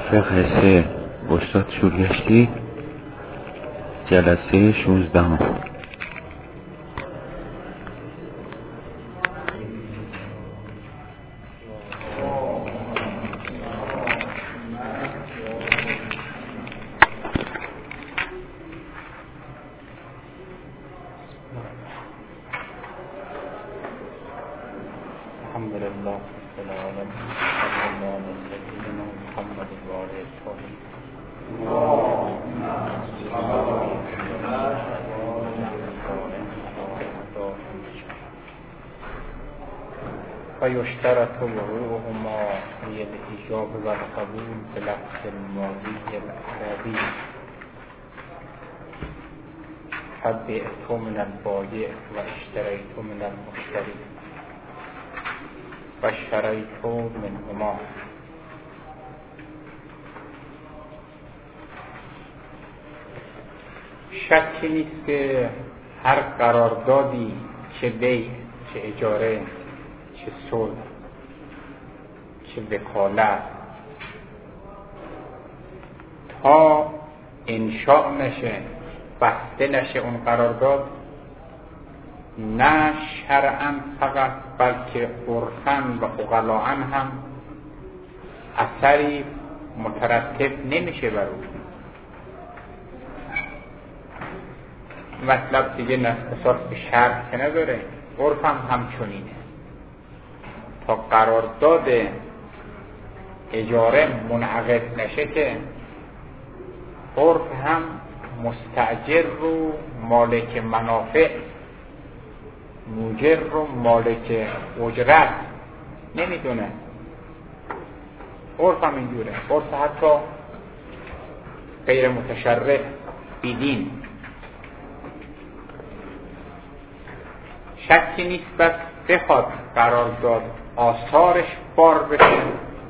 فقه 3 استاد شورگشتی جلسه 16. ويشترط وقوعهما هي الإجاب والقبول بلفظ الماضي العربي فبئت من البائع واشتريت من المشتري واشتريت منهما. شکی نیست که هر قراردادی چه بیع چه اجاره چه صلح چه وکالت تا انشاء نشه بسته نشه اون قرارداد، نه شرعاً فقط بلکه عرفاً و عقلاً هم اثری مترتب نمیشه بر اون. مطلب دیگه اساس به شرع که نداره، عرف هم همچنینه. تا قرارداد اجاره منعقد نشه که عرف هم مستأجر رو مالک منافع، موجر رو مالک اجرت نمیدونه. عرف هم اینجوره، عرف حتی غیر متشرع بیدین. شکی نیست بس بخواد قرارداد آثارش بار بشه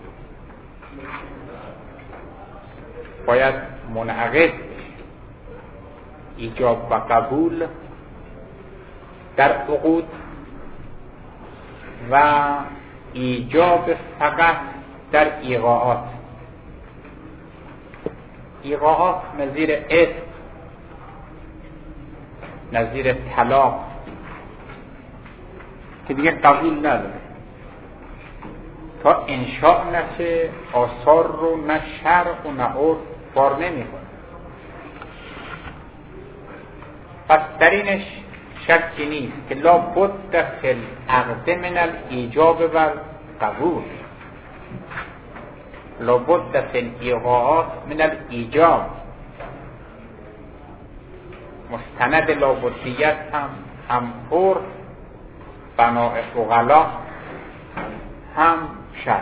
باید منعقد بشه. ایجاب و قبول در عقود و ایجاب فقط در ایقاعات. ایقاعات نظیر عتق، نظیر طلاق که دیگه قبول نداره. تا انشاء نشه آثار رو نه شرع و نه عرف بار نمی‌کنه. پس در اینش شکی نیست که لا بد فی العقد من الایجاب و قبول، لا بد فی الایقاعات من الایجاب. مستند لا بدیت هم عرف بناء عقلا هم شرع.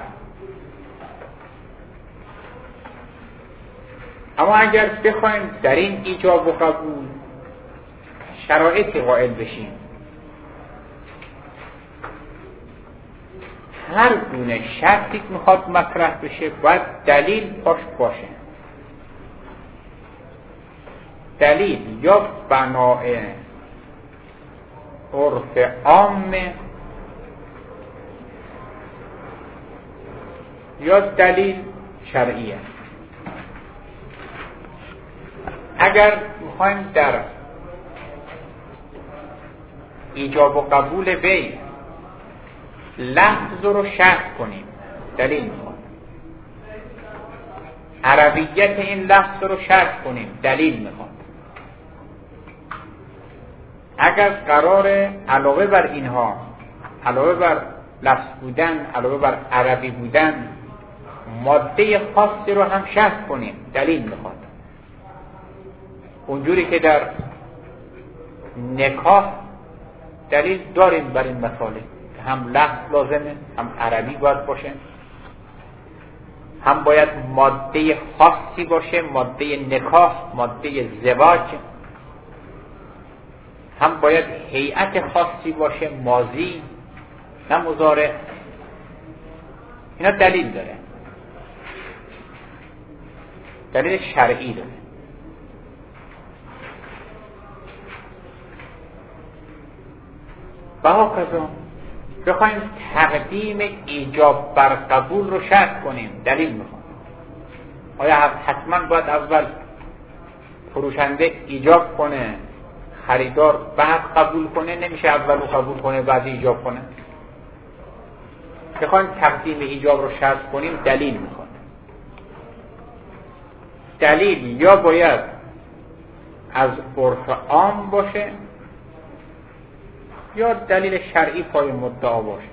اما اگر بخوایم در این ایجاب و قبول شرایطی قائل بشیم، هر گونه شرطی که میخواد مطرح بشه باید دلیل پاش باشه. دلیل یا بناء عرف عام یا دلیل شرعیه. اگر میخوایم در ایجاب و قبول بیع لفظ رو شرط کنیم، دلیل میخواد. عربیت این لفظ رو شرط کنیم، دلیل میخواد. اگر قرار علاوه بر اینها، علاوه بر لفظ بودن، علاوه بر عربی بودن، ماده خاصی رو هم شرط کنیم، دلیل میخواد. اونجوری که در نکاح دلیل داریم بر این مسئله، هم لفظ لازمه، هم عربی باید باشه، هم باید ماده خاصی باشه، ماده نکاح، ماده زواج، هم باید هیئت خاصی باشه، ماضی نه مضارع. اینا دلیل داره، دلیل شرعی داره. و هاکذا بخوایم تقدیم ایجاب بر قبول رو شرط کنیم، دلیل میخواد. آیا حتما باید اول فروشنده ایجاب کنه خریدار بعد قبول کنه؟ نمیشه اول رو قبول کنه بعد ایجاب کنه. بخوایم تقدیم ایجاب رو شرط کنیم دلیل میخواد. دلیل یا باید از عرف عام باشه یا دلیل شرعی پای مدعا باشه.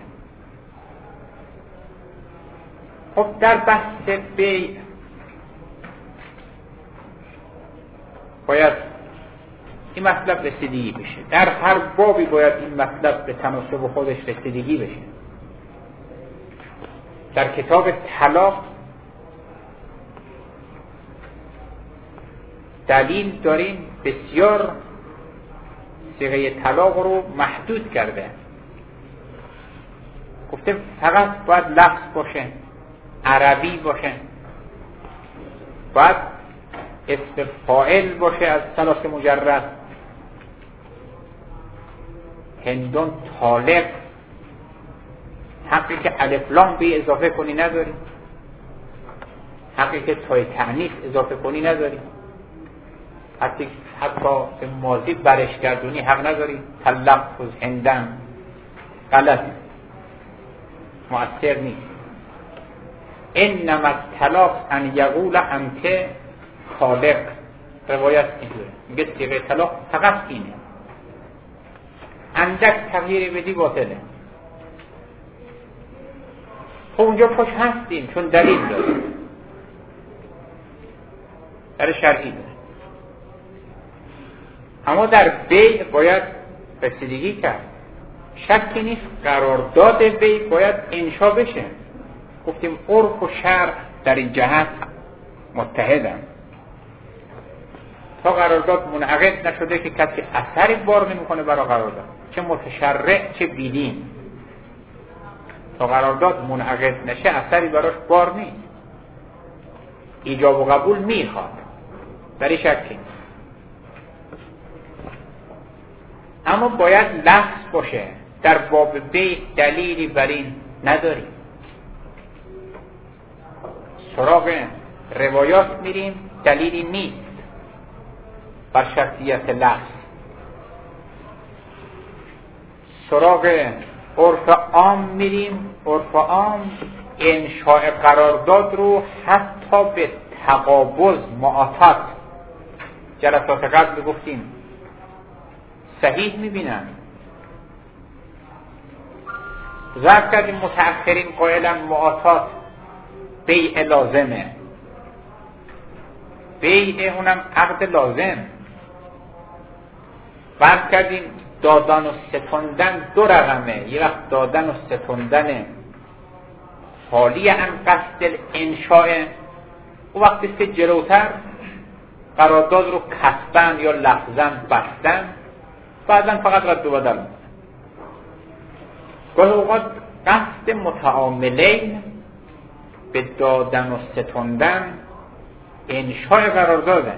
خب در بحث بیع باید این مطلب رسیدگی بشه. در هر بابی باید این مطلب به تناسب خودش رسیدگی بشه. در کتاب طلاق دلیل داریم بسیار صیغه طلاق رو محدود کرده. گفته فقط باید لفظ باشه، عربی باشه، باید اسم فاعل باشه از ثلاث مجرد، هندون طالق، حقی که الف لام به اضافه کنی نداری، حقی که تای تعنیف اضافه کنی نداری، حتی به ماضی برش گردونی حق نداری. تلفظ هندن غلط، مؤثر نیست. انما الطلاق ان یقول انت طالق، روایت اینجوره، میگه صیغه طلاق فقط اینه، اندک تغییری بدی باطله. خب اونجا پاش هستیم چون دلیل داره، در شرعی داره. اما در بیع باید رسیدگی کرد. شکی نیست قرارداد بیع باید انشا بشه. گفتیم عرف و شرع در این جهت متحدن. تا قرارداد منعقد نشده که کسی اثری بار نمیکنه برای قرارداد، چه متشرع چه بیدین. تا قرارداد منعقد نشه اثری براش بار نیست. ایجاب و قبول میخواد، در این شکی نیست. اما باید لفظ باشه. در باب بیع دلیلی بر این نداریم. سراغ روایات میریم، دلیلی نیست بر شرطیت لفظ. سراغ عرف عام میریم، عرف عام انشاء قرارداد رو حتی به تقابض معاطات جلسات قبل گفتیم صحیح میبینن. ذکر کردیم متأخرین قائلن معاطات بیع لازمه، بیع اونم عقد لازم. فرض کردیم دادن و ستاندن دو رقمه، یه وقت دادن و ستاندن خالی عن قصد الانشاء، و وقتی که جلوتر قرارداد رو کسبن یا لفظاً بستن، بعداً فقط رد و بدل. گاهی اوقات قصد متعاملین به دادن و ستاندن انشاء قرارداده.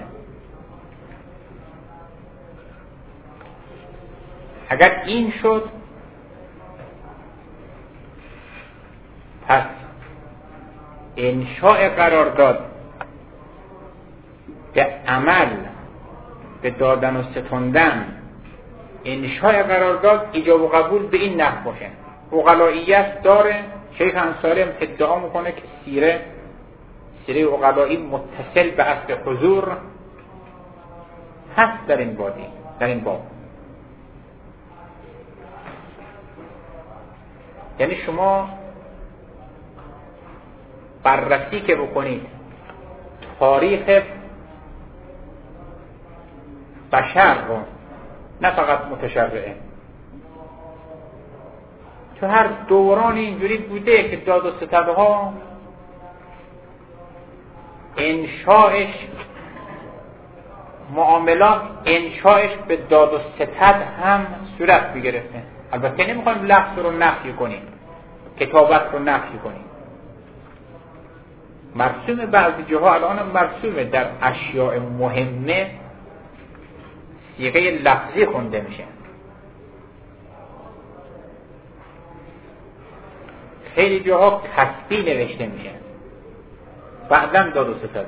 اگر این شد پس انشاء قرارداد به عمل به دادن و ستاندن، انشاء قرارداد ایجاب و قبول به این نحو باشه. عقلائیت داره. شیخ انصاری هم ادعا میکنه که سیره عقلائی متصل به اصل حضور هست در این باب. یعنی شما بررسی که بکنید تاریخ بشر رو، نه فقط متشرعه، تو هر دوران اینجوری بوده که داد و ستدها انشاءش، معاملات انشاءش به داد و ستد هم صورت بگرفته. البته نمیخوایم لفظ رو نفی کنیم، کتابت رو نفی کنیم. مرسوم بعضی جاها الان مرسومه در اشیاء مهمه صیغه لفظی خونده میشه. خیلی جاها کسبی نوشته میشه. بعداً داد و ستده.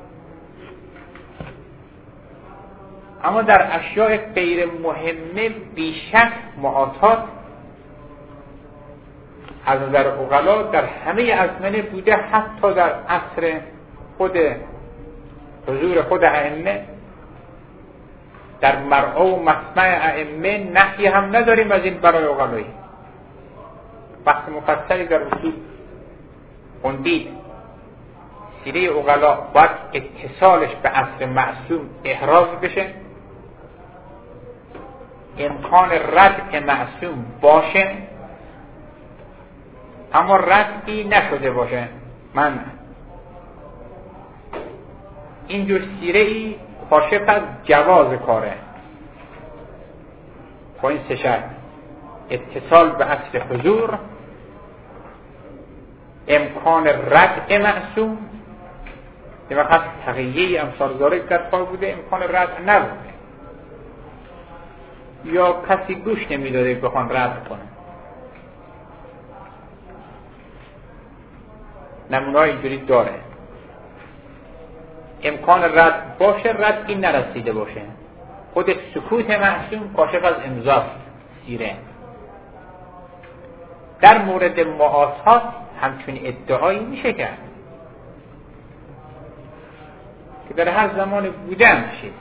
اما در اشیاء غیر مهمه بیشک معاطات از نظر عقلا در همه ازمنه بوده، حتی در عصر خود حضور خود ائمه. در مرعا و مسمع ائمه نهی هم نداریم از این برای عقلایی. بحث مفصلی در اصول خوندید. سیره عقلا باید اتصالش به عصر معصوم احراز بشه، امکان ردع معصوم باشه اما ردعی نشده باشه. من اینجور سیره ای کاشف از جواز کاره با این سه شرط: اتصال به عصر حضور، امکان ردع معصوم، یه وقت تقییه امثال ذالک در پای بوده، امکان ردع نبوده یا کسی گوش نمیداده بخوان رد کنه. نمونه های اینجوری داره. امکان رد باشه، ردی نرسیده باشه. خود سکوت معصوم کاشف از امضاست سیره. در مورد معاصات همچون ادعایی میشه کرد که در هر زمان بوده هم شد.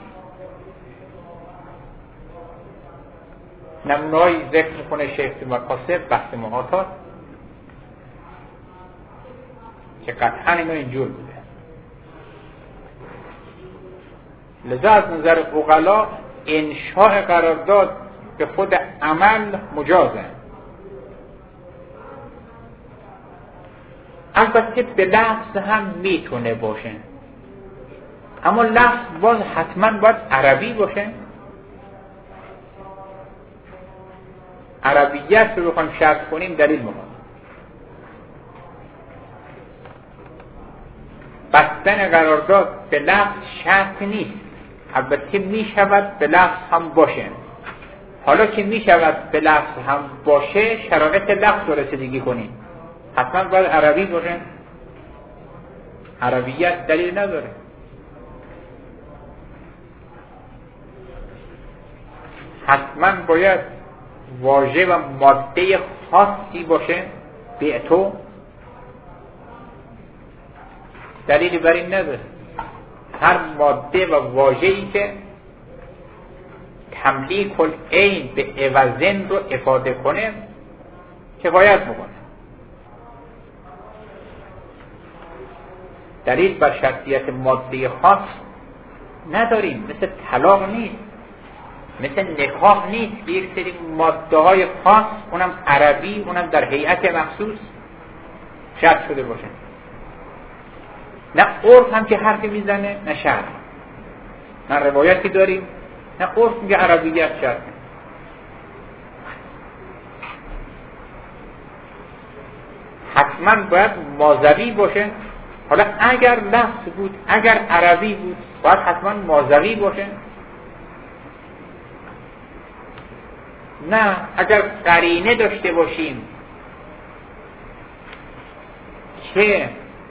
نمونه‌های ذکر میکنه شیخ تو مقاصد بحث معاصات که قطعا اینا اینجور بوده. لذا از نظر عقلا انشاء قرارداد به خود عمل مجازه. البته به لفظ هم میتونه باشه، اما لفظ باز حتما باید عربی باشه. عربیت رو بخوایم شرط کنیم دلیل میخواد. بستن قرارداد به لفظ شرط نیست، البته میشود به لفظ هم باشه. حالا که میشود به لفظ هم باشه، شرایط لفظ رو رسیدگی کنیم. حتما باید عربی باشه. عربیت دلیل نداره. حتما باید واژه و ماده خاصی باشه. بیعتو دلیلی بر این نداره. هر ماده و واژه‌ای که تملیک العین به عوضن رو افاده کنه کفایت میکنه. دلیل بر شرطیت ماده خاص نداریم. مثل طلاق نیست، مثل نکاح نیست. یک سری ماده های خاص، اونم عربی، اونم در هیئت مخصوص شرط شده باشه. نه عرف هم که حرفی میزنه، نه شرع. نه روایتی داریم، نه عرف میگه عربیت شرط. حتما باید ماضوی باشه. حالا اگر لفظ بود، اگر عربی بود، باید حتما ماضوی باشه. نه اگر قرینه داشته باشیم که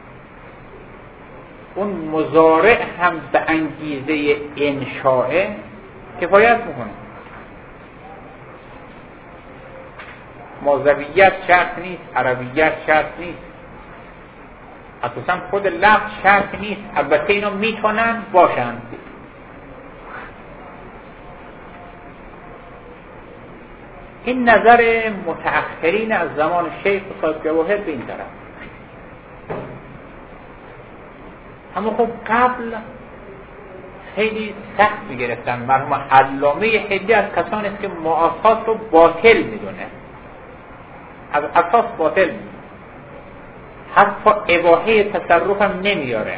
اون مضارع هم به انگیزه انشاء کفایت میکنه. ماضویت شرط نیست، عربیت شرط نیست، اساسا خود لفظ شرط نیست. البته اینا میتونن باشن. این نظر متأخرین از زمان شیخ صاحب جواهر به این طرف. اما خب قبل خیلی سخت میگرفتن. مرحوم علامه حدی از کسانی است که معاصات رو باطل میدونه، از اساس باطل میدونه، حتی اباحه تصرف هم نمیاره.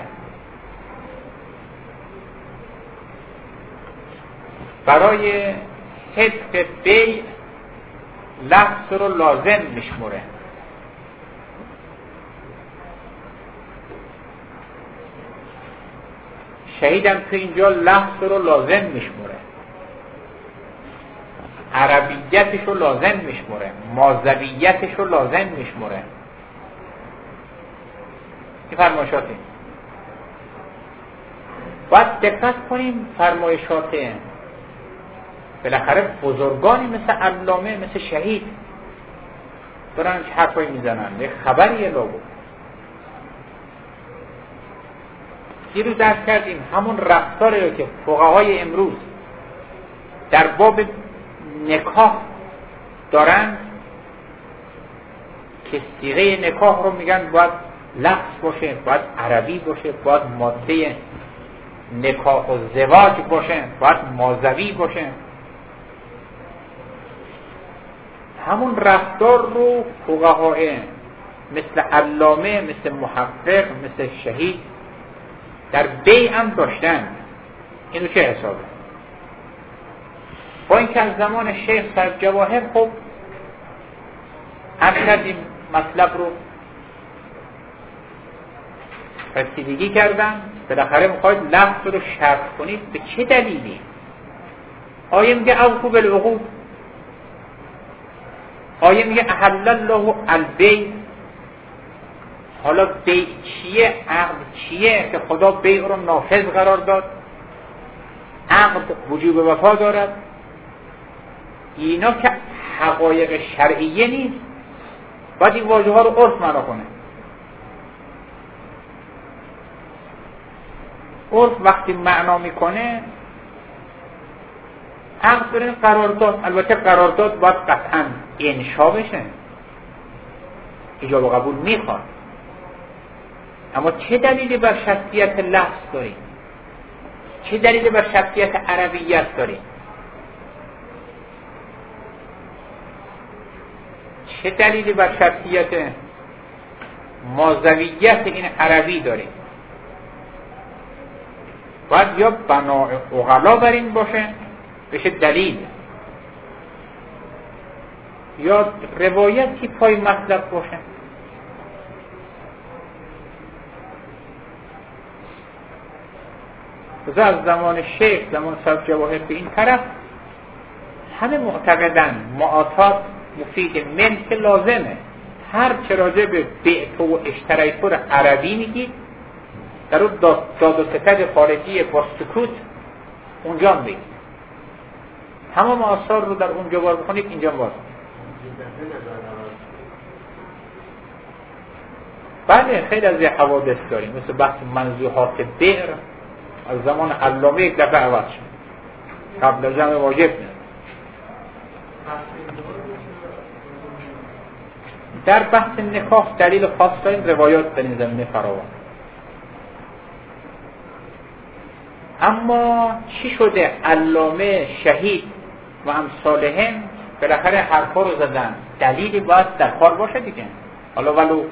برای صدق بیع لفظ رو لازم میشموره. شهیدم تو اینجا لفظ رو لازم میشموره، عربیتش رو لازم میشموره، ماضویتش رو لازم میشموره. این فرمایشاتی باید دقت کنیم فرمایشات بالاخره بزرگانی مثل علامه، مثل شهید دارن چه حرفایی میزنن، یه خبریه لابد. دیروز درس کردیم همون رفتاری رو که فقهای امروز در باب نکاح دارن که صیغه نکاح رو میگن باید لفظ باشه، باید عربی باشه، باید ماده نکاح و زواج باشه، باید مازوی باشه. همون رفتار رو فقهای مثل علامه، مثل محقق، مثل شهید در بیع هم داشتن. اینو چه حسابه؟ با اینکه از زمان شیخ صاحب جواهر خب عرض کردیم مطلب رو رسیدگی کردن، بالاخره میخواید لفظ رو شرح کنید به چه دلیلی؟ آیه میگه اوفوا بالعقود، آیه میگه احل الله البیع. حالا بیع چیه؟ عقد چیه که خدا بیع رو نافذ قرار داد؟ عقد وجوب وفا دارد. اینا که حقایق شرعیه نیست، باید این واژه ها رو عرف معنا کنه. عرف وقتی معنا میکنه عقد داره قرارداد. البته قرارداد باید قطعا انشا بشه، ایجاب و قبول میخواد، اما چه دلیلی بر شرطیت لفظ داریم؟ چه دلیلی بر شرطیت عربیت داریم؟ چه دلیلی بر شرطیت مازویت این عربی داریم؟ باید یا بناء عقلا بر این باشه بشه دلیل، یا روایتی پای مطلب باشه. از زمان شیخ، زمان صاحب جواهر به این طرف همه معتقدن معاطات مفید من که لازمه. هر چه راجع به بیع و اشتریت رو عربی میگید در اون داد و ستد خارجی با سکوت اونجا میگید. همه آثار رو در اونجا بار بخونید اینجا بار. بله خیلی از یه حوادث داریم، مثل بحث منزوحات بئر از زمان علامه یک دفعه عوض شد، قبل از جمع واجب نه. در بحث نکاح دلیل خاص داریم، روایات در این زمینه فراوان. اما چی شده؟ علامه، شهید و امثالهم بالاخره حرفا رو زدن، دلیلی باید در کار باشه دیگه، حالا ولو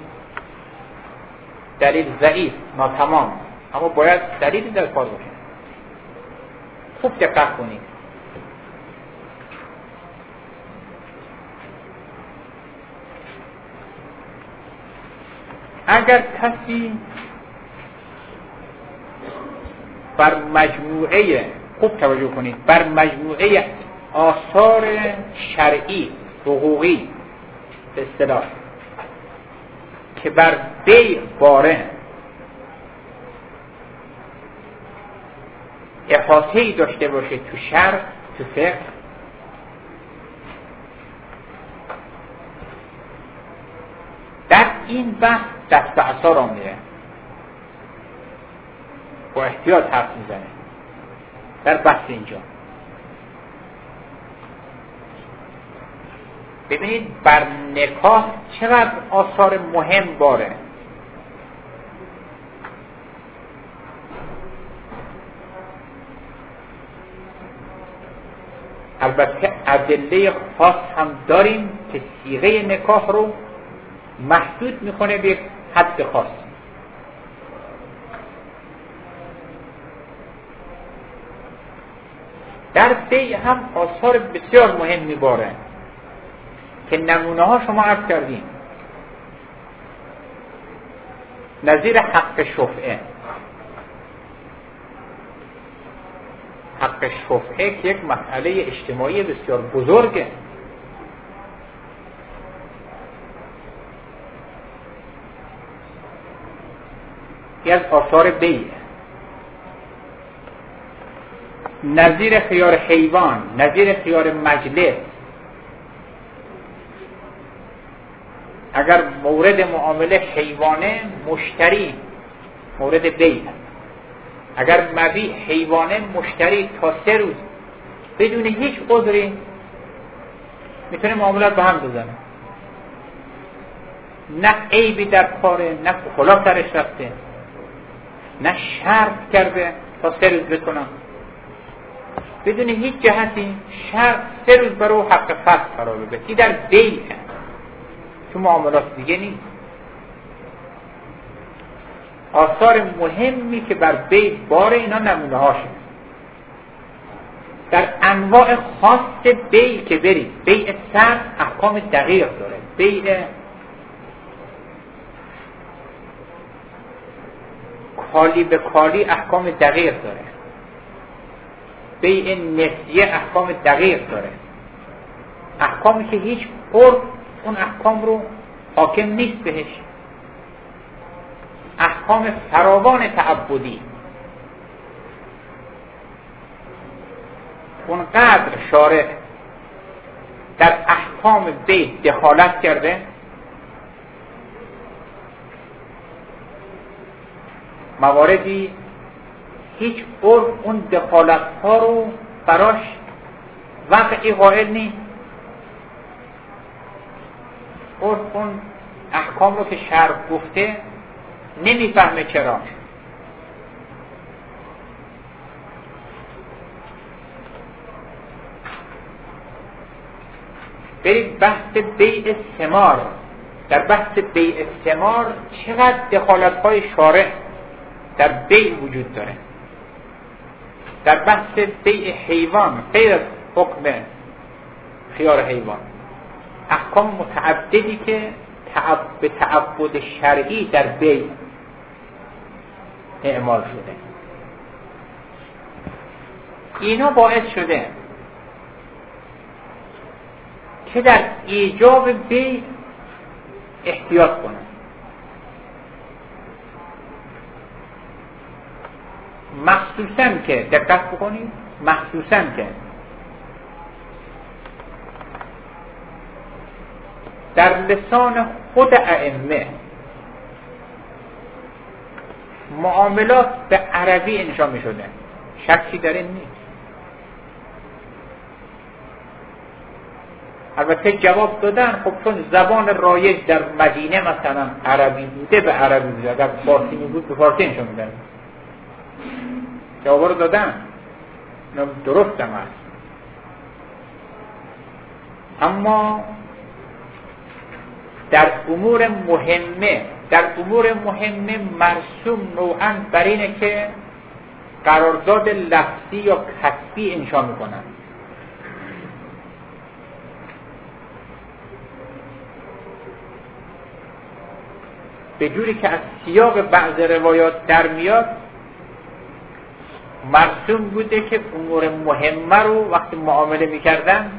دلیل ضعیف ناتمام، اما باید دلیلی در کار باشه. خوب دقت کنید. اگر کسی بر مجموعه، خوب توجه کنید، بر مجموعه آثار شرعی حقوقی به اصطلاح که بر بیع باره احاطه‌ای داشته باشه تو شرع، تو فقه، در این بحث دست به عصا را میره، با احتیاط حرف میزنه در بحث اینجا. ببینید بر نکاح چقدر آثار مهم باره. البته ادله خاص هم داریم که صیغه نکاح رو محدود میکنه به حد خاص. در بیع هم آثار بسیار مهم میباره که نمونه ها شما عرض کردیم، نظیر حق شفعه. حق شفعه که یک مسئله اجتماعی بسیار بزرگه، یکی از آثار بیع. نظیر خیار حیوان، نظیر خیار مجلس. اگر مورد معامله حیوانه، مشتری مورد بیع. اگر مبیع حیوانه، مشتری تا 3 روز بدون هیچ عذری میتونه معاملات به هم بزنه. نه عیبی در کاره، نه کلا سرش رفته، نه شرط کرده تا 3 روز بکنم. بدون هیچ جهتی شرط 3 روز برای حق فسخ قرار بده. این در بیع، تو معاملات دیگه نیست. آثار مهمی که بر بیع بار اینا نمونه هاشه. در انواع خاص بیع که برید، بیع سر احکام دقیق داره، بیع کالی به کالی احکام دقیق داره، بیع نسیه احکام دقیق داره، احکامی که هیچ عرف اون احکام رو حاکم نیست بهش، احکام فراوان تعبدی. اونقدر شارع در احکام بیع دخالت کرده مواردی هیچ عرف اون دخالت ها رو براش وقعی قائل نیست. عرف اون احکام رو که شرع گفته نمیفهمه چرا. برید بحث بیع ثمار. در بحث بیع ثمار چقدر دخالت‌های شارع در بیع وجود داره. در بحث بیع حیوان غیر از حکم خیار حیوان، احکام متعددی که به تعبد شرعی در بیع اعمال شده، اینا باعث شده که در ایجاب بیع احتیاط کنن. مخصوصاً که دقت بکنید، مخصوصاً که در لسان خود ائمه معاملات به عربی انشا می شده، شکی در این نیست. البته جواب دادن، خب چون زبان رایج در مدینه مثلا عربی بوده به عربی بوده، اگر فارسی می بود به فارسی انشا می دادن. جواب رو دادن، درست هم هست. اما در امور مهمه مرسوم نوعاً بر اینه که قرارداد لفظی یا کتبی انشا میکنن. به جوری که از سیاق بعض روایات در میاد مرسوم بوده که امور مهمه رو وقتی معامله میکردن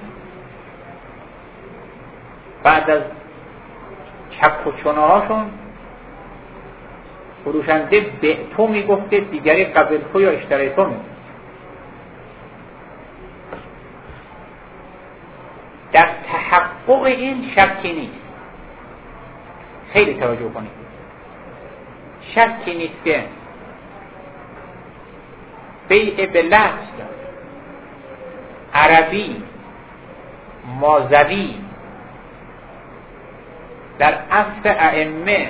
بعد از چک و چونه‌هاشون فروشنده به تو میگفته، دیگری قبل تو یا اشتری تو میگفته. در تحقق این شکی نیست. خیلی توجه کنید، شکی نیست که بیع به لفظ عربی مازوی در عصر ائمه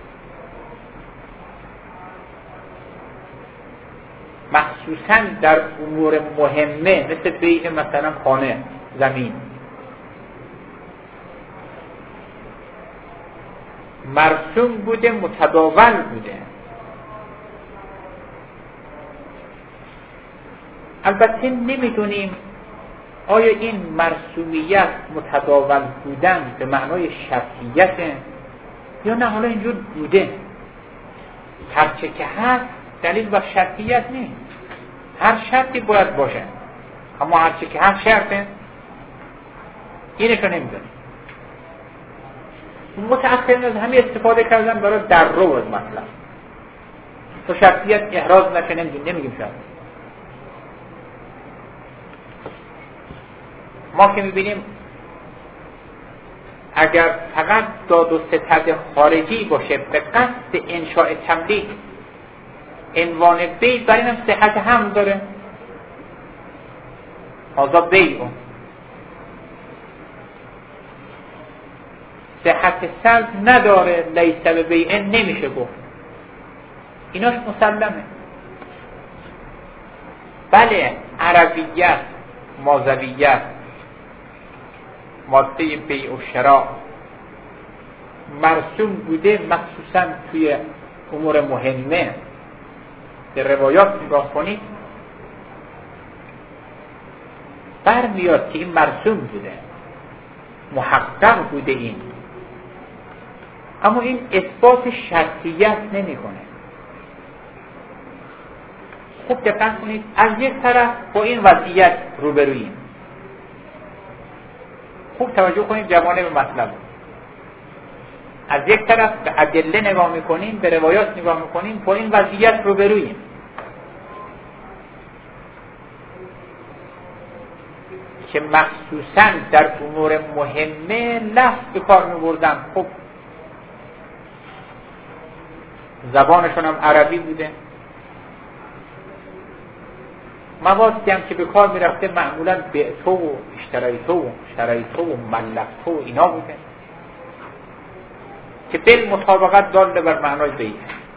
مخصوصاً در امور مهمه مثل بیع مثلا خانه، زمین، مرسوم بوده، متداول بوده. البته نمیدونیم آیا این مرسومیت متداول بودن به معنای شرطیته یا نه حالا اینجور بوده. هرچه که هست دلیل بر شرطیت نیست، هر شرطی باید باشه، اما هرچه که هست شرطه، اینه که نمیدونیم. متأخرین از همین استفاده کردن برای در رو از مطلب تو شرطیت احراز نشه، نمیگیم شرط. ما که میبینیم اگر فقط داد و ستد خارجی باشه به قصد انشاء تملیک، عنوان بیع برای اینم صحت هم داره، هذا بیع، صحت سلب نداره، لیس ببیع نمیشه گفت، ایناش مسلمه. بله عربیت، مازویت، ماده بیع و شراء مرسوم بوده، مخصوصا توی امور مهمه. در روایات نگاه کنید برمیاد که این مرسوم بوده، محقق بوده این، اما این اثبات شرطیت نمیکنه. خوب دقت کنید، از یک طرف با این وضعیت روبروییم، خوب توجه کنید جوانب مطلب، از یک طرف به ادله نگاه میکنیم، به روایات نگاه میکنیم، با این وضعیت روبروییم که مخصوصا در امور مهمه لفظ به کار میبردن. خب زبانشون هم عربی بوده، موادی هم که به کار میرفته معمولا بعتو و اشتریتو و شریتو و ملکتو و اینا بوده که بالمطابقت داله بر معنای بیع.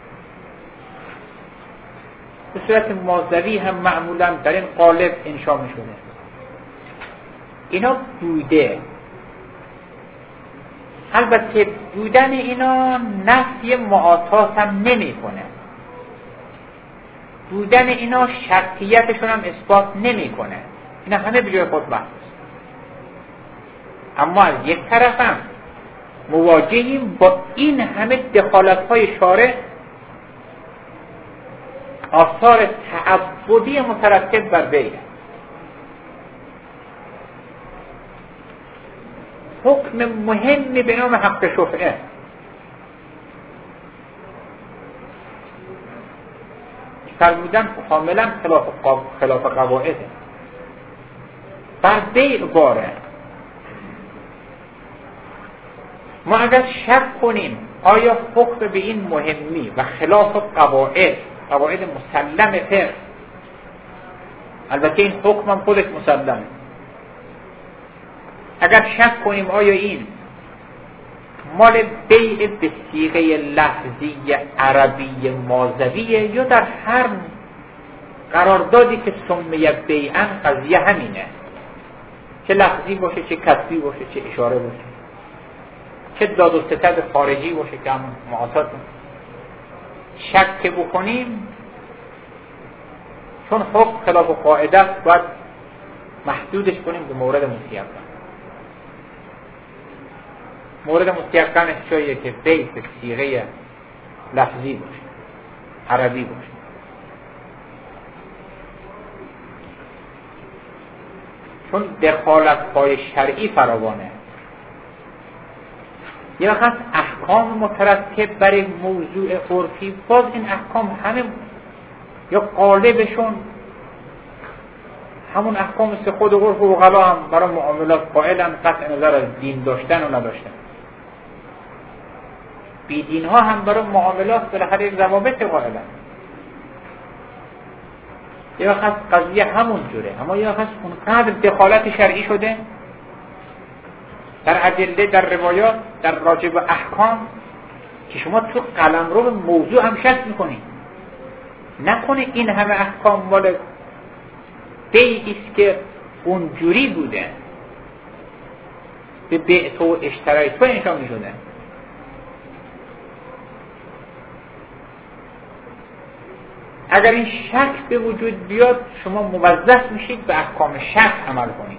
به صورت مازوی هم معمولا در این قالب انشا می شده. اینا بوده، البته بودن اینا نفی معاطات هم نمی کنه، بودن اینا شرطیتشون هم اثبات نمی کنه، اینا همه به جای خود بحث. اما از یک طرف هم مواجهیم با این همه دخالت‌های شارع، آثار تعبدی مترتب بر بیع، حکم مهمی به نام حق شفعه، فرمودن کاملا خلاف قواعده، بر بیع باره. ما اگر شک کنیم آیا حکم به این مهمی و خلاف قواعد مسلم فقه، البته این حکم هم خودش مسلمه، اگر شک کنیم آیا این مال بیع به صیغه لفظی عربی مازویه یا در هر قراردادی که سمیه بیعا قضیه همینه، چه لفظی باشه، چه کتبی باشه، چه اشاره باشه، چه داد و ستد خارجی باشه که هم معاصد شک بکنیم، چون حکم خلاف قاعده است باید محدودش کنیم به مورد مستیقن. مورد مستیقنش چاییه که بیع به صیغه لفظی باشه، عربی باشه. چون دخالت‌های شرعی فراوانه، یا خاص احکام مترتب برای موضوع عرفی، باز این احکام همه یا قالبشون همون احکام مثل خود عرف و عقلا هم برای معاملات قائلن، قطع نظر از دین داشتن و نداشتن. بی دین ها هم برای معاملات بالاخره یک ضوابط قائلن. یا خاص قضیه همون جوره، اما یا خاص اونقدر دخالت شرعی شده در ادله، در روایات، در راجب احکام که شما تو قلمرو موضوع هم شک میکنید. نکنه این همه احکام مال بیعی است که اونجوری بوده، به بیع و اشترای تو انشا میشده. اگر این شک به وجود بیاد شما موظف میشید به احکام شک عمل کنید.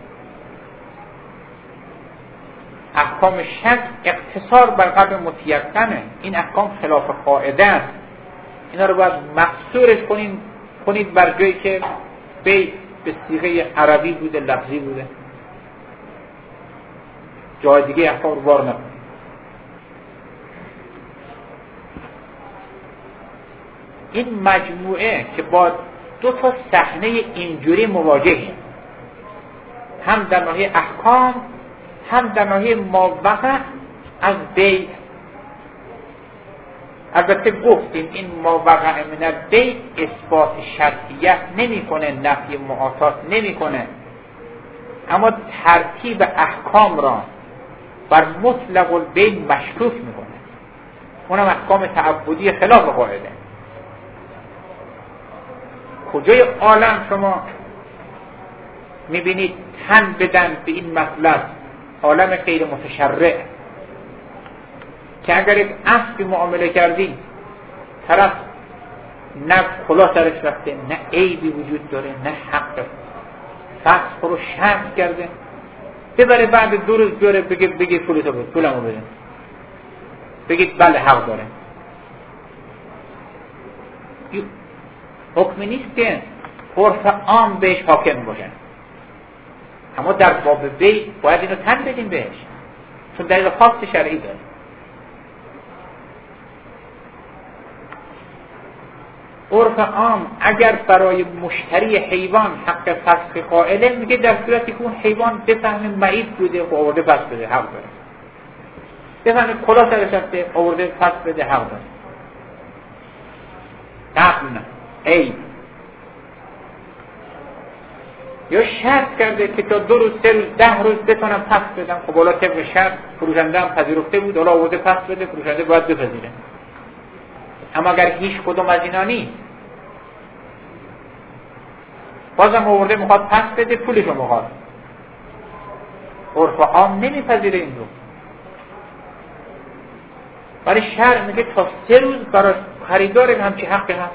احکام شک اقتصار بر قدر متیقنه، این احکام خلاف قاعده است، اینا رو باید مقصورش کنید بر جایی که بیع به صیغه عربی بوده، لفظی بوده، جای دیگه احکام رو بار نکنید. این مجموعه که با دو تا صحنه اینجوری مواجهیم، هم در ناحیه احکام هم در ناحیه ماوقع از بیع. البته گفتیم این ماوقع من البیع اثبات شرطیت نمی کنه، نفی معاطات نمی کنه، اما ترتیب احکام را بر مطلق البیع مشکوک می کنه. اونم احکام تعبدی خلاف قاعده. کجای عالم شما میبینید تن بدن به این مطلب؟ عالم غیر متشرع که اگر یک اسبی معامله کردی طرف نه کلاه سرش رفته، نه عیبی وجود داره، نه حق فسخ رو شرط کرده، ببره بعد 2 روز بیاره بگه پولتو بده، پولمو بده، بگید بله حق داره. حکمی نیست که عرف عام بهش حاکم باشه، اما در باب بیع باید اینو تن بدیم بهش، چون دلیل خاص شرعی داره. عرف عام اگر برای مشتری حیوان حق فسخ قائله، میگه در صورتی که اون حیوان بفهمه معیب بوده و آورده پس بده، حق داره. بفهمه کلا سرش رفته آورده پس بده، حق داره. نقل نه عیب. یا شرط کرده که تا 2 روز 3 روز 10 روز بتونم پس بدم. خب حالا طبق شرط فروشنده هم پذیرفته بود، حالا آورده پس بده، فروشنده باید بپذیره. اما اگر هیچ کدوم از اینا نیست، بازم آورده میخواد پس بده، پولشو میخواد، عرف عام نمیپذیره این رو. برای شرع میگه تا 3 روز برای خریدار همچی حقی هست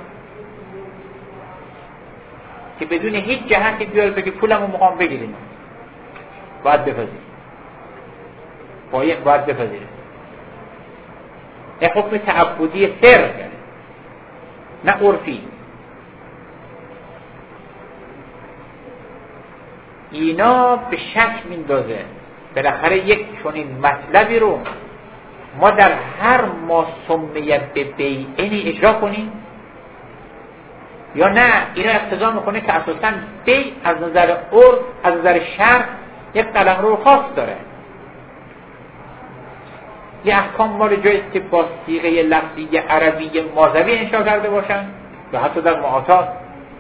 که بدون هیچ جهتی بیاد بگه پولمو میخوام بگیریم، باید بپذیره، باید بپذیره. این حکم تعبدی فرق نه عرفی. اینا به شک میندازه بالاخره یک چنین مطلبی رو ما در هر ما سمیت به بیعینی اجرا کنیم، یا نه اینا اقتضا میکنه که اساساً بیع از نظر عرف، از نظر شرع یک قلمرو خاص داره. یه احکام مال جایست که با صیغه لفظی عربی ماضوی انشا کرده باشن و حتی در معاطات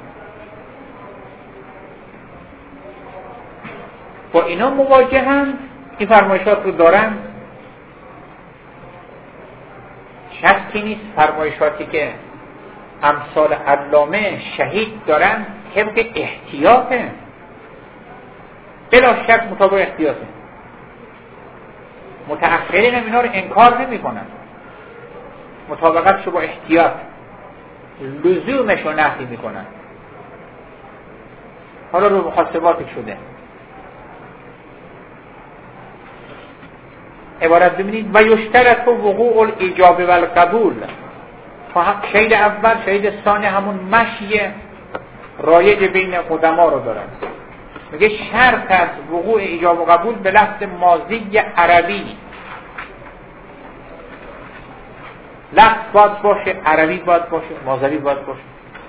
با اینا مواجهن. این فرمایشات رو دارن، شکی نیست فرمایشاتی که امثال علامه شهید دارن طبق احتیاطه، بلا شک مطابق احتیاطه. متأخرین هم اینا رو انکار نمی کنن، مطابقتشو با احتیاط، لزومشو نفی می کنن. حالا رو محاسباتی شده عبارت ببینید و یشترط وقوع الایجاب و القبول. شهید اول شهید ثانی همون مشی رایج بین قدما رو دارن. میگه شرط است وقوع ایجاب و قبول به لفظ ماضی عربی. لفظ باید باشه، عربی باید باشه، ماضی باید باشه.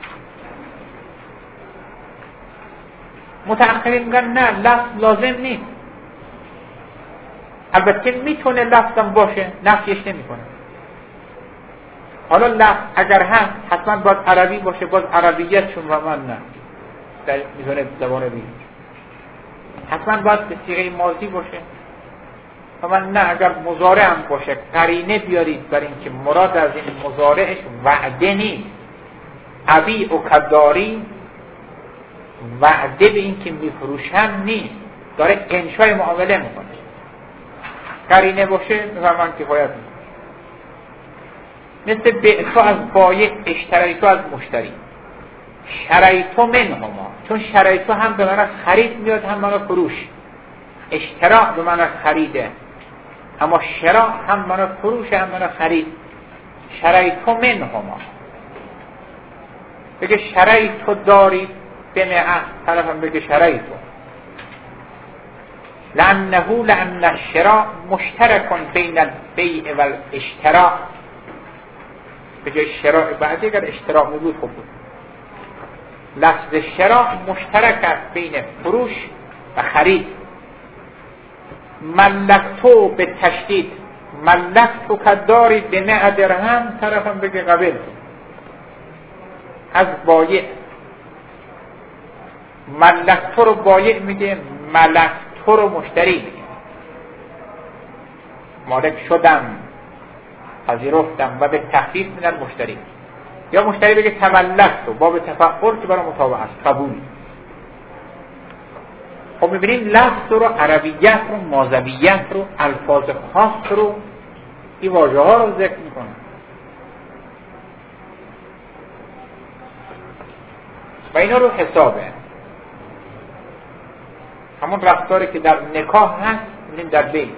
متأخرین میگن نه لفظ لازم نیست، البته میتونه لفظم باشه، نفیش نمیکنه. حالا لفظ اگر هست حتما باید عربی باشه، باز عربیتشون و من نه در میزانه زبان دیگه حتما باید به صیغه ماضی باشه و من نه اگر مضارع هم باشه قرینه بیارید برای اینکه مراد از این مضارعش وعده نیست. ابیع و کداری وعده به این که میفروشم نیست، داره انشای معامله میکنه. قرینه باشه میفهمن کفایت میکنه. مثل بعتو از بایع، اشتریتو از مشتری. شریتو منهما، چون شریتو هم به معنی خرید میاد هم به معنی فروش. اشترا به معنی خریده، اما شرا هم به معنی فروش هم به معنی خرید. شریتو منهما، بگه شریتو دارید به معه، طرف هم بگه شریتو. لأن الشراء مشترک بین البیع و الاشتراء. به جای شراء بعدی اگر اشتراء می بود خوب بود. لفظ شراء مشترک است بین فروش و خرید. ملکتو به تشدید، ملکتو کداری به 100 درهم، طرفم بگه قبل از بایع. ملکتو رو بایع میگه، ملکتو رو مشتری میگه. مالک شدم، پذیرفتم و به تخفیف من المشتری. یا مشتری بگه تملکتو، باب تفعل که برای مطابقه است، قبول. خب میبینیم لفظ رو، عربیت رو، مازویت رو، الفاظ خاص رو، این واژه ها رو ذکر میکنه. و اینا رو حسابه. همون رفتاری که در نکاح هست میبینیم در بیع.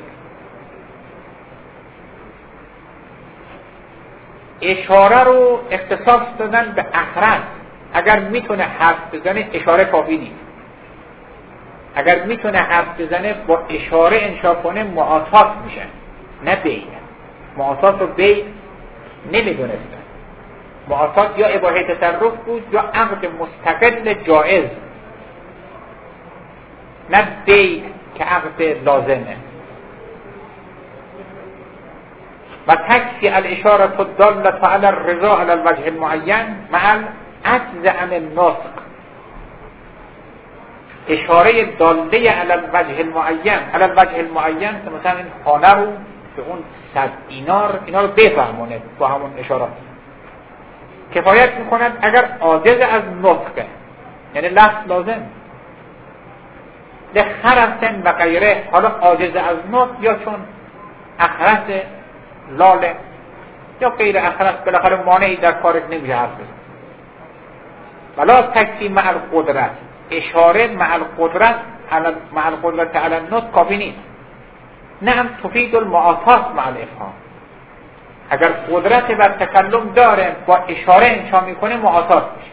اشاره رو اختصاص دادن به اخرس. اگر میتونه حرف بزنه اشاره کافی نیست. اگر میتونه حرف بزنه با اشاره انشا کنه معاطات میشه، نه بیع. معاطات رو بیع نمیدونستن. معاطات یا اباحه تصرف بود یا عقد مستقل جائز، نه بیع که عقد لازمه. و تکفی الاشاره الداله علی الرضا علی الوجه المعین مع العجز عن النطق. اشاره داله علی الوجه المعین، علی الوجه المعین که مثلا این خانه رو که اون 100 دینار، اینا رو بفهمونه با همون اشارات کفایت میکند اگر عاجز از نطقه، یعنی لفظ لازم لخرسن و غیره. حالا عاجز از نطق یا چون اخرس لاله یا غیر اخرس، بالاخره مانعی در کارت نمیشه حرف بزن. ولا تکفی مع القدرت، اشاره مع القدرت مع القدرت علی النطق کافی نیست. نعم تفید المعاطات مع الافهام. اگر قدرت بر تکلم داره با اشاره انشا میکنه معاطات میشه.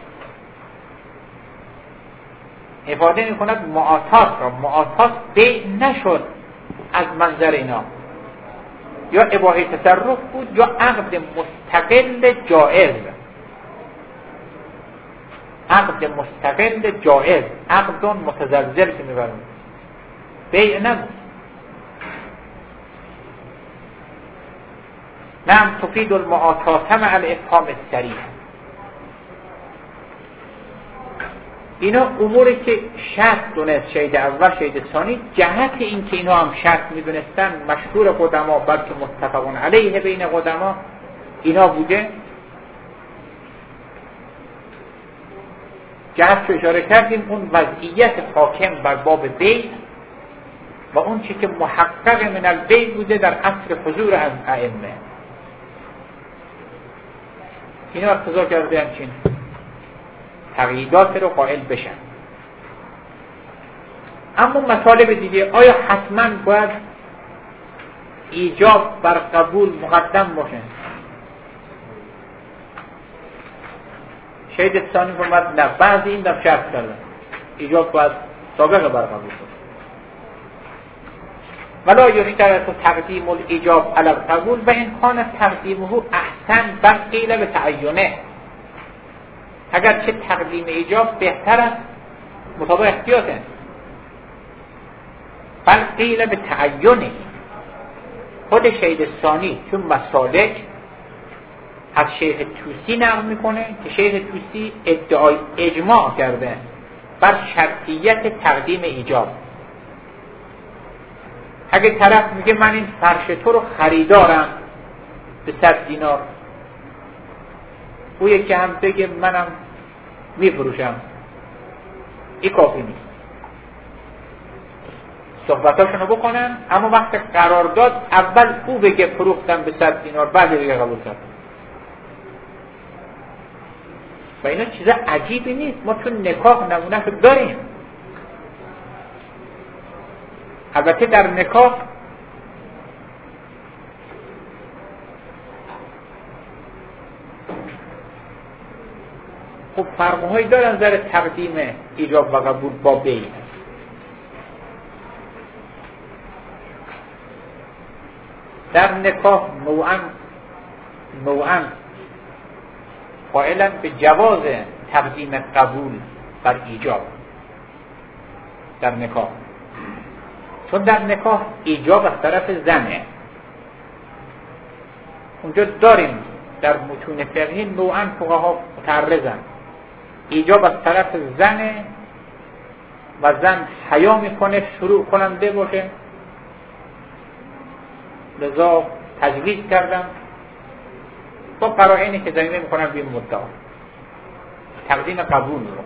افاده میکند معاطات را. معاطات بیع نشد از منظر اینا، یا اباحه تصرف بود یا عقد مستقل جائز. عقد مستقل جائز، عقد متزلزل که میبرم، بیع نبود. نعم تفید المعاطات مع الافهام الصریح. اینا اموری که شرط دونست شهید اول شهید ثانی، جهت این که اینا هم شرط میدونستن مشهور قدما بلکه متفقون علیه بین قدما اینا بوده. جهت رو اشاره کردیم اون وضعیت حاکم بر باب بیع و اون چی که محقق من البیع بوده در عصر حضور از ائمه. اینا اقتضا کرده همچین تقییدات رو قائل بشن. اما مطالب دیگه، آیا حتما باید ایجاب بر قبول مقدم باشه؟ شهید ثانی فرمود نه، بعضی این دم شرط کردن ایجاب باید سابقه بر قبول باشه. ولا یشترط تقدیم الایجاب علی القبول و ان کان تقدیمه احسن بل قیل به تعینه. اگر چه تقدیم ایجاب بهتر است مطابق احتیاطه، بل قیل به تعینه. خود شهید ثانی چون مسالک از شیخ توسی نقل میکنه که شیخ توسی ادعای اجماع کرده بر شرطیت تقدیم ایجاب. اگه طرف میگه من این فرش تو رو خریدارم به 100 دینار، او یکی هم بگه منم میفروشم، این کافی نیست. صحبتاشونو بکنن، اما وقت قرارداد اول او بگه فروختم به 100 دینار، بعد بگه قبول کردم. و اینا چیز عجیبی نیست. ما چون نکاح نمونه رو داریم. البته در نکاح خب فرق‌هایی دارن نظر تقدیم ایجاب و قبول با بیع. در نکاح نوعاً قائلاً به جواز تقدیم قبول بر ایجاب در نکاح. چون در نکاح ایجاب از طرف زنه. اونجا داریم در متون فقهی نوعاً فقها متعرضن، ایجاب از طرف زنه و زن حیا میکنه شروع کننده باشه، لذا تجویز کردم با قرائنی که زمینه میکنن به این مدعا تقدیم قبول رو.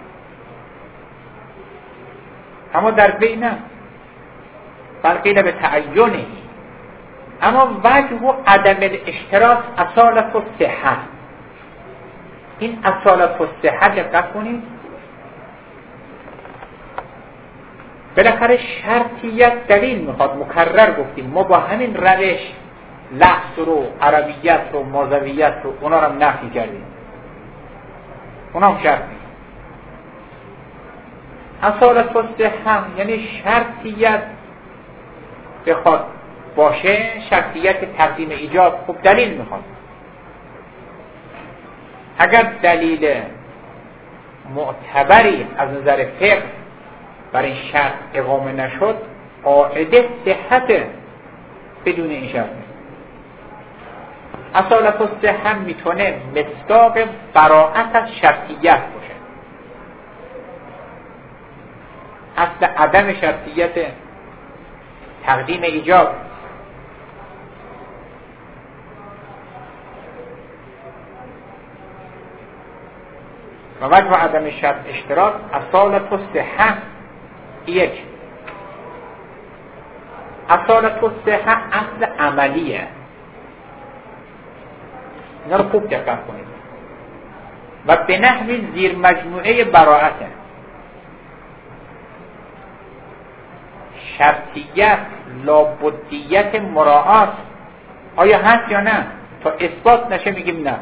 اما در بین بلکه به تعینه، اما وجه و عدم الاشتراک اصالت و صحت. این اصالت و صحت دقت کنید، بالاخره شرطیت دلیل میخواد. مکرر گفتیم ما با همین روش لفظ رو، عربیت رو، مازویت رو اونا رو نفی کردیم، اونا هم شرط نیست. اصالت و صحت یعنی شرطیت بخواد باشه، شرطیت تقدیم ایجاب خب دلیل میخواد. اگر دلیل معتبری از نظر فقه بر این شرط اقامه نشد، قاعده صحت بدون این شرط. اصالت و صحت میتونه مصداق براءت از شرطیت باشه. اصل عدم شرطیت تقدیم ایجاب و وجه عدم شرط اشتراک اصالت و صحت. یک، اصالت و صحت اصل عملیه. اینا رو خوب دقت کنید. و به نحوی زیر مجموعه براءته. شرطیت لابدیت مراعات آیا هست یا نه؟ تا اثبات نشه میگیم نه.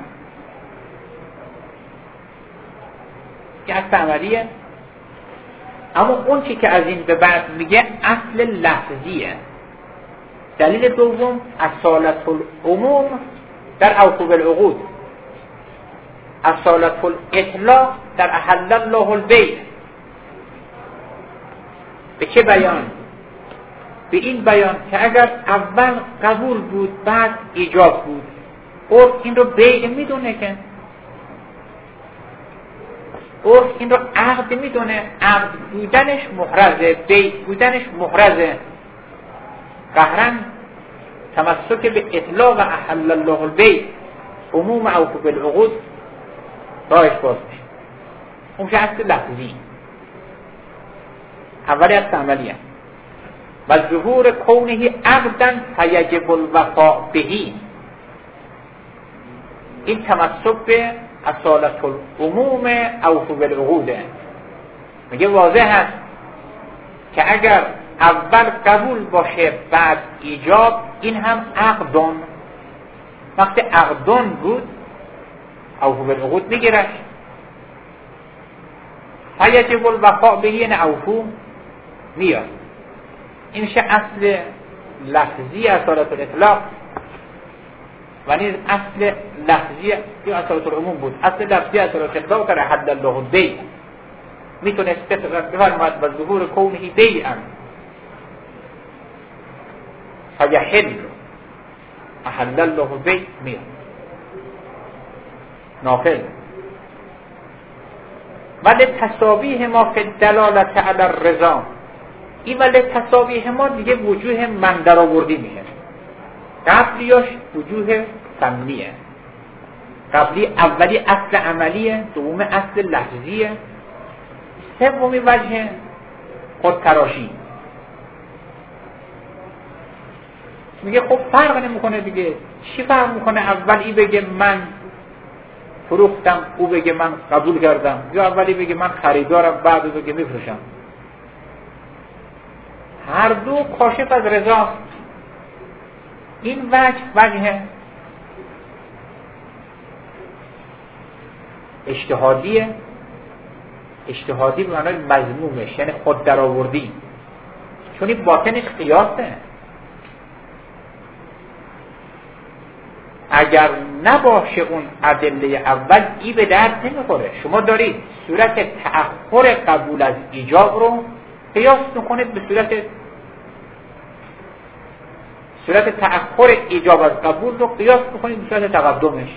این اصل عملیه. اما اون چی که از این به بعد میگه اصل لفظیه. دلیل دوم اصالت العموم در اوفو بالعقود، اصالت الاطلاق در احل الله البیع. به چه بیان؟ به این بیان که اگر اول قبول بود بعد ایجاب بود، عرف این رو بیع میدونه، که عرف این رو عقد میدونه. عقد بودنش محرزه، بیع بودنش محرزه. قهرا تمسک به اطلاق احل الله البیع، عموم اوفو بالعقود راهش باز میشه. اون که اصل لفظی، اولی اصل عملیه. و ظهور کونه عقدا فیجب الوفاء بهی. این تمسک به اصالت العموم اوفو بالعقوده. میگه واضح هست که اگر اول قبول باشه بعد ایجاب، این هم عقدون. وقتی عقدون بود اوفو بالعقود میگیرش. فیجب الوفاء بهی یعنی اوفو میاد. این میشه اصل لفظی اصالت الاطلاق و نیز اصل لفظی یا اصالت العموم بود. اصل لفظی اصالت الاطلاق در حد الله البیع میتونست بفرماید و ظهور کونه بیعا فیحل احل الله البیع میاد نافل. ولی تساویه ما فی الدلالت علی الرضا. این ولی تساویه ما دیگه وجوه من در آوردی میشه. قبلیاش وجوه فنیه. قبلی اولی اصل عملیه، دوم اصل لفظیه، سومی وجه خودتراشی. میگه خب فرق نمیکنه دیگه. چی فرق میکنه اولی بگه من فروختم، او بگه من قبول کردم، یا اولی بگه من خریدارم بعد بگه میفروشم؟ هر دو کاشف از رضاست. این وجه اجتهادیه. اجتهادی به معنای مذمومش یعنی خود در آوردی، چون این باطنش قیاسه. اگر نباشه اون ادله اول ای به درد نمیخوره. شما دارید صورت تأخر قبول از ایجاب رو قیاس میکنید به صورت صورت تأخر ایجاب از قبول رو قیاس بکنید به صورت تقدمش.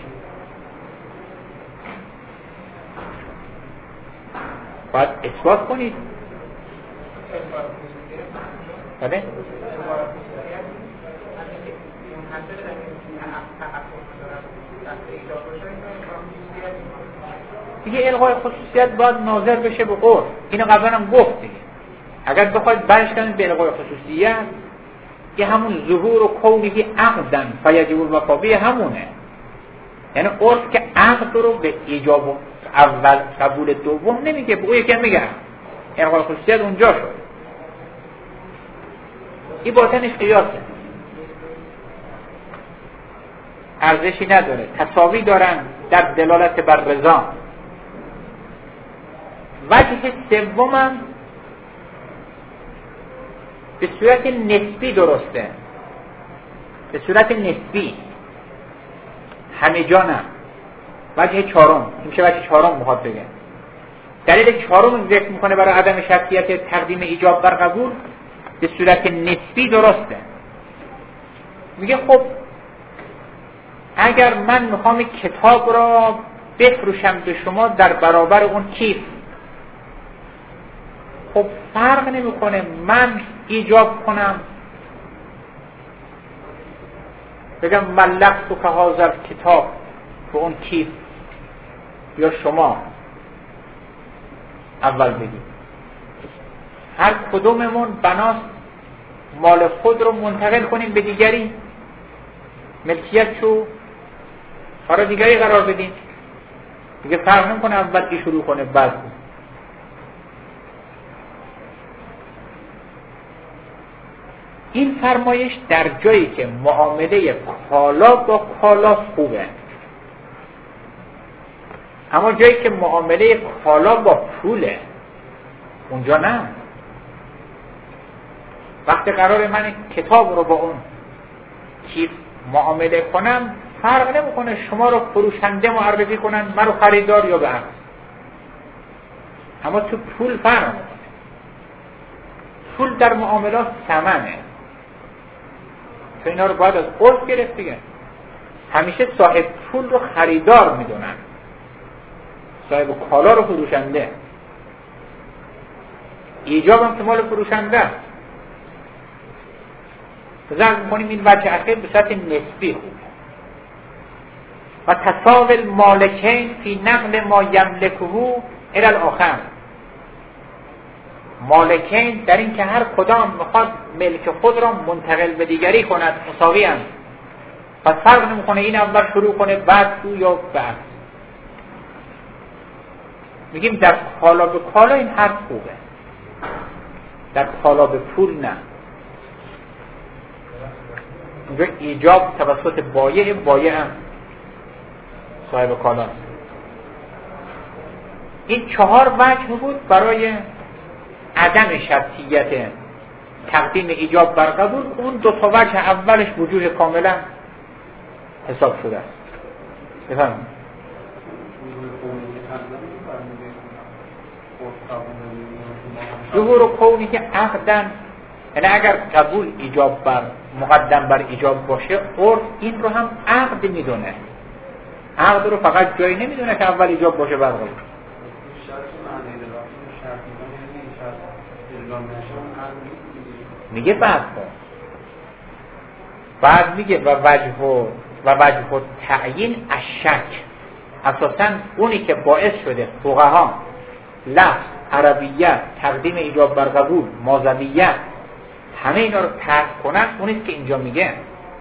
باید اثبات کنید. بله؟ دیگه الغای خصوصیت باید ناظر بشه به عرف. اینو قبلا هم گفت دیگه. اگر بخواید برش کنید به الغای خصوصیت، که همون ظهور و کونی عقدن فیجب الوفا به همونه. یعنی عرف که عقد رو به ایجاب اول قبول دوم نمیگه، به او یکی میگه الغای خصوصیت اونجا شد. این باطنش قیاسه، ارزشی نداره، تساوی دارن در دلالت بر رضا. وجه سومم به صورت نسبی درسته، به صورت نسبی همه جانم. وجه چهارم، این میشه وجه چهارم میخواد بگه. دلیل چهارم ذکر میکنه برای عدم شرطیت تقدیم ایجاب بر قبول، به صورت نسبی درسته. میگه خب اگر من میخوام کتاب را بفروشم به شما در برابر اون کیف، خب فرق نمیکنه من ایجاب کنم بگم ملکت که حاضر کتاب به اون کیف، یا شما اول بگید. هر کدوممون بناست مال خود رو منتقل کنیم به دیگری، ملکیتشو برای دیگری قرار بدیم. دیگه فرق نمیکنه اول کی شروع کنه بعد. این فرمایش در جایی که معامله کالا با کالا خوبه، اما جایی که معامله کالا با پوله اونجا نه. وقتی قرار من کتاب رو با اون کیف معامله کنم، فرق نمیکنه شما رو فروشنده معرفی کنن، من رو خریدار یا به عکس. اما تو پول فرق میکنه. پول در معاملات ثمنه، تو اینا رو باید از عرف گرفت دیگه. همیشه صاحب پول رو خریدار میدونن، صاحب کالا رو فروشنده. ایجاب هم که مال فروشنده. ذکر میکنیم این وجه اخیر به صورت نسبی خوبه. و تساوی المالکین فی نقل ما یملکه الی الاخر. مالکین در این که هر کدام میخواد ملک خود را منتقل به دیگری کند مساوی هم. پس فرق نمیکنه این اول شروع کنه بعد تو یا بعد. میگیم در کالا به کالا این حرف خوبه، در کالا به پول نه. اونجا ایجاب توسط بایع، بایع هم صاحب کالاست. این 4 وجه بود برای عدم شرطیت تقدیم ایجاب بر قبول. اون 2 وجه اولش وجوه کاملا حساب شده است. بفرمایید. ظهور و کونی که عقدن، یعنی اگر قبول ایجاب بر مقدم بر ایجاب باشه، عرف این رو هم عقد میدونه. عقد رو فقط جایی نمیدونه که اول ایجاب باشه بعد قبول. میگه بعد میگه و وجه تعیین الشک. اساساً اونی که باعث شده فقها لفظ، عربیت، تقدیم ایجاب بر قبول، مازویت، همه اینا رو ترک کنن، اونیست که اینجا میگه.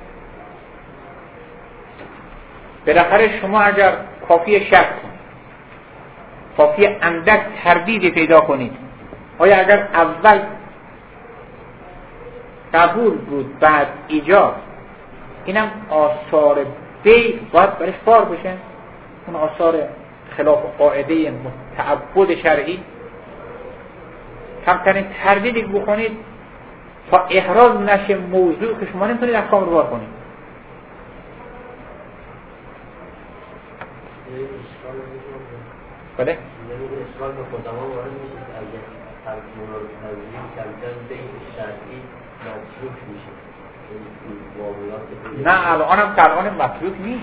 بالاخره شما اگر کافی شک کنید، کافی اندک تردیدی پیدا کنید، آیا اگر اول قبول بود بعد ایجاب، اینم آثار بی باید برش بار بشه. اون آثار خلاف قاعده متعبد شرعی، کمترین تردیدی بکنید تا احراز نشه موضوع که شما نمیتونید احکام رو بار کنید. بله؟ اشکال به خودمان وارد میشه که اگر هر مناسبی کمتر بین شرعی مجروح میشه. نه الانم که الان مطلوب نیست.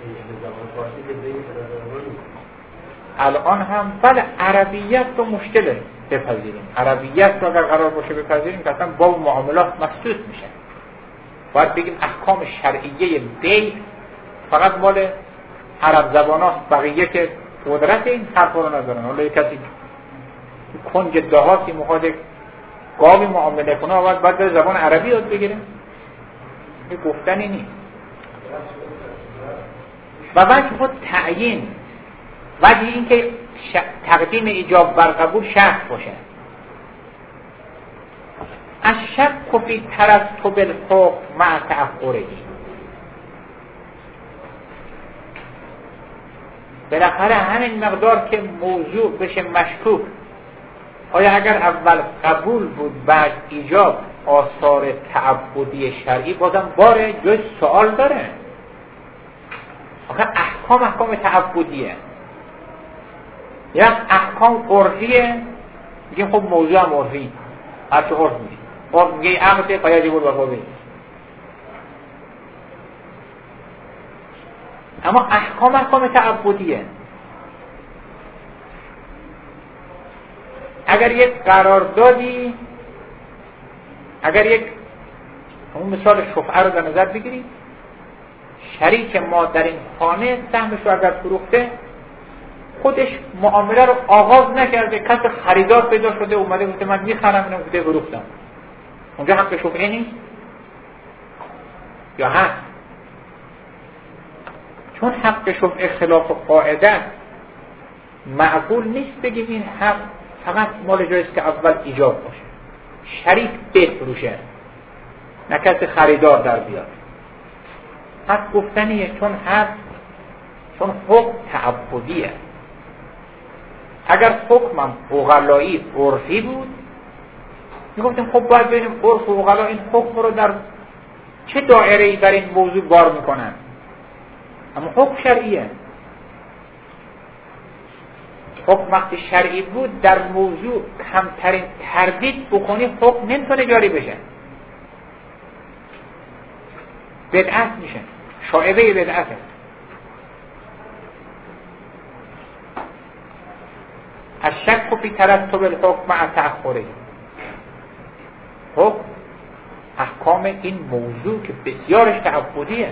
الان هم بله عربیت رو مشکله بپذیریم. عربیت رو اگر قرار باشه بپذیریم که اصلا باب معاملات مسدود میشه. باید بگیم احکام شرعیه بیع فقط مال عرب زبان هاست، بقیه که قدرت این حرف رو ندارن. حالا کسی کنج دهاتی مخواد گاوی معامله کنه باید به زبان عربی یاد بگیره؟ این گفتنی نیست. و وجه خود تعیین، وجه این که تقدیم ایجاب بر قبول شرط باشه. الشک فی ترتب الحکم مع تأخره، بالاخره همین مقدار که موضوع بشه مشکوک، آیا اگر اول قبول بود بعد ایجاب آثار تعبدی شرعی، بازم باره جای سوال داره. آخه احکام تعبدیه یا احکام عرفیه. میگیم خب موضوع هم عرفی، هرچه عرف میگه، عرف میگه عقده فیاجب الوفا. اما احکام تعبدیه. اگر یک قراردادی، اگر یک همون مثال شفعه رو در نظر بگیرید، شریک ما در این خانه سهمش رو اگر فروخته، خودش معامله رو آغاز نکرده، کس خریدار پیدا شده اومده گفته من میخرم اینو، گفته فروختم، اونجا حق شفعه نیست یا هست؟ چون حق شفعه خلاف قاعده معقول نیست بگیم این حق فقط مال جایست که اول ایجاب باشه، شریک بفروشه، نه کسی خریدار در بیاد. حق گفتنیه چون حکم تعبدیه. اگر حکمم عقلایی عرفی بود میگفتیم خب باید ببینیم عرف و عقلا این حکم رو در چه دایره‌ای در این موضوع بار میکنن. اما حکم شرعیه. حکم وقتی شرعی بود در موضوع کمترین تردید بکنی حکم نمیتونه جاری بشه، بدعت میشه، شایبه بدعته. الشک فی ترتب الحکم مع تأخره، حکم احکام این موضوع که بسیارش تعبدیه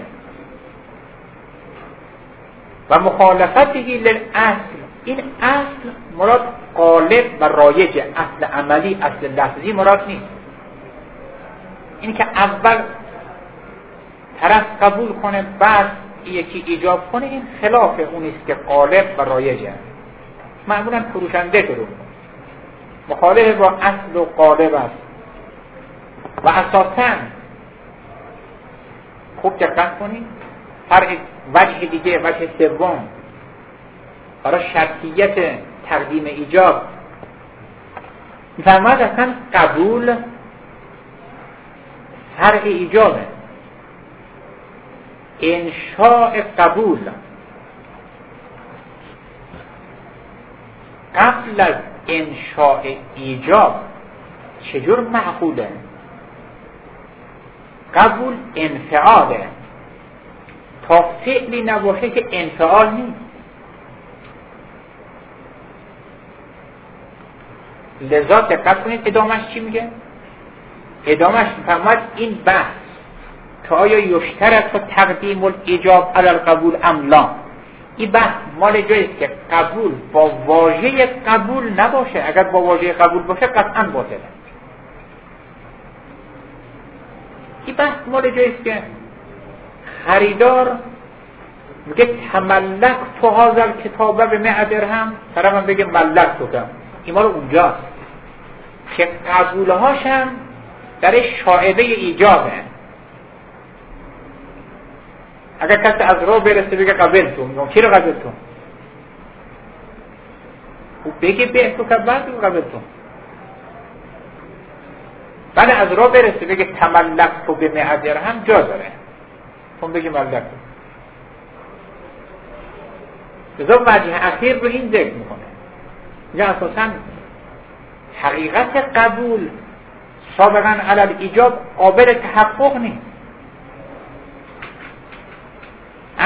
و مخالفتی للاصل، این اصل مراد غالب و رایج، اصل عملی اصل لفظی مراد نیست. این که اول طرف قبول کنه بعد یکی ایجاب کنه، این خلاف اونیست که غالب و رایجه. معمولا فروشنده رو مخالف با اصل و غالب است. و اساساً خوب دقت کنید، هر وجه دیگه، وجه سوم برای شرطیت تقدیم ایجاب میفرماید اصلا قبول فرع ایجابه. انشاء قبول قبل از انشاء ایجاب چجور معقوله؟ قبول انفعاله، تا فعلی نباشه که انفعال نیست. لذا دقت کنید ادامش چی میگه؟ ادامش میفرماید این بحث که آیا یشترط و تقدیم الایجاب علی القبول ام لا، این بحث مال جاییست که قبول با واژه قبول نباشه. اگر با واژه قبول باشه قطعا باطله. این بحث مال جاییست که خریدار میگه تملک تو هازل کتابه به 100 درهم، طرفم بگه ملک تو کم، این مال اونجاست که قبولهاش هم در شائبه ایجابه. اگر کسی از راه برسه بگه قبل تو، میگم کی رو قبل تو؟ او بگه به تو که بعد رو قبل تو. بعد از راه برسه بگه تملک تو به 100 درهم جا داره، تو بگه ملک تو. لذا وجه اخیر رو این ذکر میکنه، میگه اساساً حقیقت قبول سابقاً علی الایجاب قابل تحقق نیست.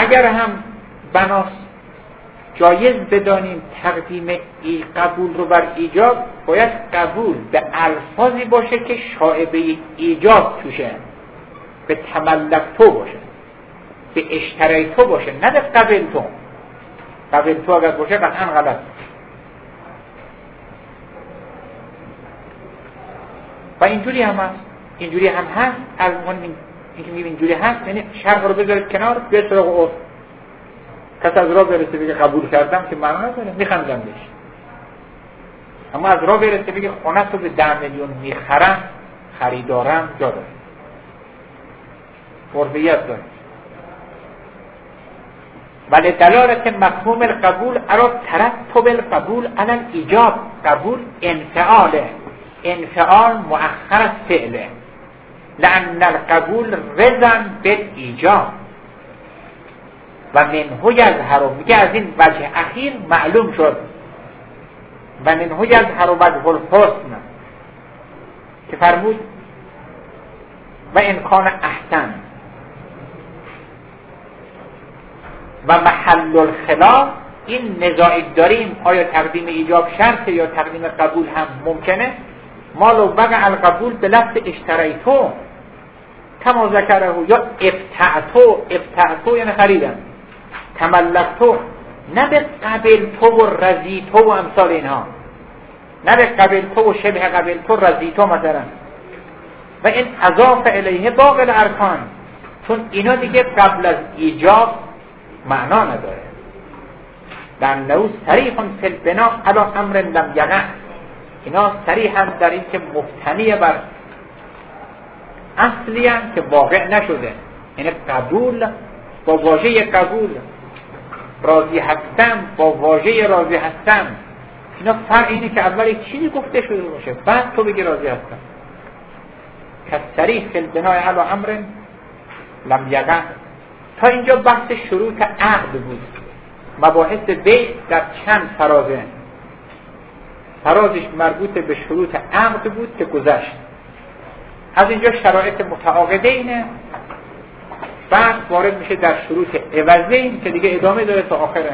اگر هم بناست جایز بدانیم تقدیم قبول رو بر ایجاب، باید قبول به الفاظی باشه که شائبه ایجاب توشه، به تملک تو باشه، به اشتری تو باشه، نه به قبل تو. قبل تو اگر باشه قطعا غلط. و اینجوری هم هست، اینجوری هم هست. از اینکه میگیم اینجوری هست یعنی شرق رو بذارید کنار، بیاد سراغ عرف. کس از راه برسه بگه قبول کردم که معنا نداره، میخندم بهش. اما از راه برسه بگه خونه تو به 10 میلیون میخرم، خریدارم، جا داره، عرفیت داره. ولی دلالت مفهوم القبول علی ترتب القبول علی الایجاب. قبول انفعاله، انفعال مؤخر از فعله، لأن القبول رضا بالایجاب و منه یظهر. میگه از این وجه اخیر معلوم شد و منه یظهر وجه الحسن که فرمود و امکان احسن و محل الخلاف. این نزاعی داریم آیا تقدیم ایجاب شرطه یا تقدیم قبول هم ممکنه. ما لو وقع القبول به لفظ اشتریتو کما ذکره، یا ابتعتو یعنی خریدم، تملکتو، نه به قبل تو و رضیتو و امثال اینها، نه به قبل تو و شبه قبل تو رضیتو مثلا. و این اضاف الیه باقی الارکان، چون اینا دیگه قبل از ایجاب معنا نداره. لأنه صریح فی البناء علی امر لم یقع. اینا صریحاً در این که مبتنی بر اصلی هم که واقع نشده. یعنی قبول با واژه قبول، راضی هستم با واژه راضی هستم، اینا فرق اینه که اول یک چیزی گفته شده باشه بعد تو بگی راضی هستم. که صریح فی البناء علی امر لم یقع. تا اینجا بحث شروط عقد بود. مباحث بیع در چند فرازه. فرازش مربوط به شروط عقد بود که گذشت. از اینجا شرایط متعاقدینه، بعد وارد میشه در شروط عوضین که دیگه ادامه داره تا آخره.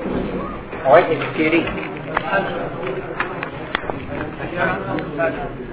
آقای اسکری